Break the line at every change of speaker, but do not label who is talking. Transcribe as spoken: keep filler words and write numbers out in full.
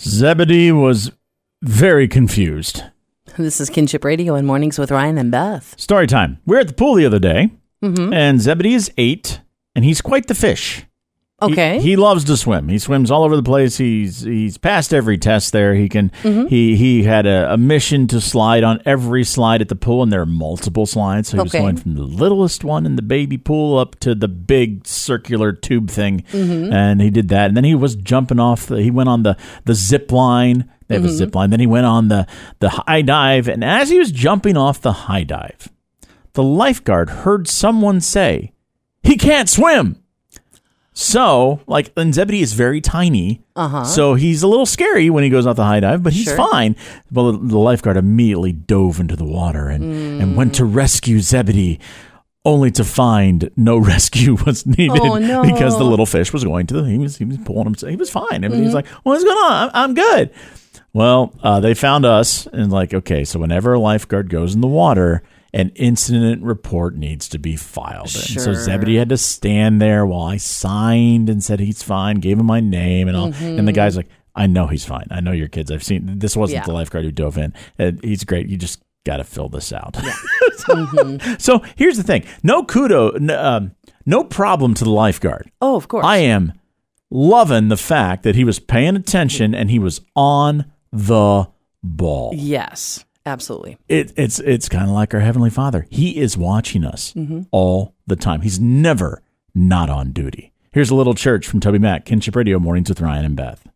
Zebedee was very confused.
This is Kinship Radio and Mornings with Ryan and Beth.
Story time. We were at the pool the other day,
Mm-hmm.
and Zebedee is eight, and he's quite the fish.
Okay.
He, he loves to swim. He swims all over the place. He's he's passed every test there. He can.
Mm-hmm.
He he had a, a mission to slide on every slide at the pool, and there are multiple slides. So he was
Okay.
going from the littlest one in the baby pool up to the big circular tube thing,
Mm-hmm.
and he did that. And then he was jumping off. The, he went on the the zip line. They have
Mm-hmm.
a zip line. Then he went on the the high dive, and as he was jumping off the high dive, the lifeguard heard someone say, "He can't swim." So, like, and Zebedee is very tiny,
Uh-huh.
so he's a little scary when he goes off the high dive, but he's
Sure.
fine. Well, the lifeguard immediately dove into the water and,
Mm.
and went to rescue Zebedee, only to find no rescue was needed
Oh, no.
because the little fish was going to the, he was, he was pulling him, he was fine. I mean,
Mm-hmm.
he's like, what's going on? I'm, I'm good. Well, uh, they found us and like, okay, so whenever a lifeguard goes in the water, an incident report needs to be filed. And so
Sure.
Zebedee had to stand there while I signed and said he's fine, gave him my name and all.
Mm-hmm.
And the guy's like, I know he's fine. I know your kids. I've seen, this wasn't
Yeah.
the lifeguard who dove in. Uh, he's great. You just got to fill this out.
Yeah.
so,
Mm-hmm.
so here's the thing. No kudo, no, um, no problem to the lifeguard.
Oh, of course.
I am loving the fact that he was paying attention and he was on the ball.
Yes, absolutely.
It, it's it's kind of like our Heavenly Father. He is watching us
Mm-hmm.
all the time. He's never not on duty. Here's a little church from Toby Mac, Kinship Radio, Mornings with Ryan and Beth.